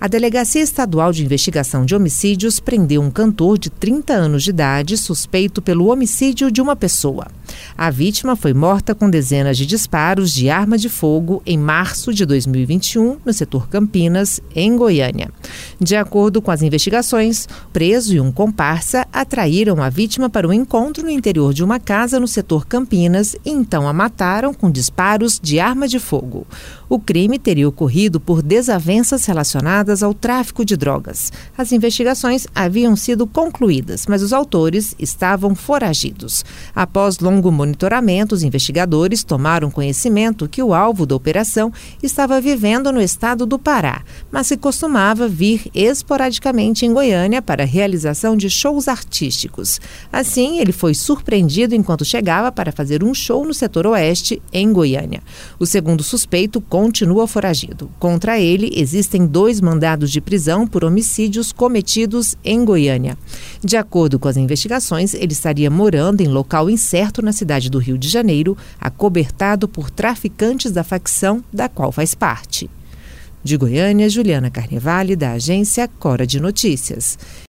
A Delegacia Estadual de Investigação de Homicídios prendeu um cantor de 30 anos de idade suspeito pelo homicídio de uma pessoa. A vítima foi morta com dezenas de disparos de arma de fogo em março de 2021, no setor Campinas, em Goiânia. De acordo com as investigações, o preso e um comparsa atraíram a vítima para um encontro no interior de uma casa no setor Campinas e então a mataram com disparos de arma de fogo. O crime teria ocorrido por desavenças relacionadas ao tráfico de drogas. As investigações haviam sido concluídas, mas os autores estavam foragidos. Após longo monitoramento, os investigadores tomaram conhecimento que o alvo da operação estava vivendo no estado do Pará, mas se costumava vir esporadicamente em Goiânia para a realização de shows artísticos. Assim, ele foi surpreendido enquanto chegava para fazer um show no setor oeste, em Goiânia. O segundo suspeito continua foragido. Contra ele, existem 2 mandados de prisão por homicídios cometidos em Goiânia. De acordo com as investigações, ele estaria morando em local incerto na cidade do Rio de Janeiro, acobertado por traficantes da facção da qual faz parte. De Goiânia, Juliana Carnevale, da agência Cora de Notícias.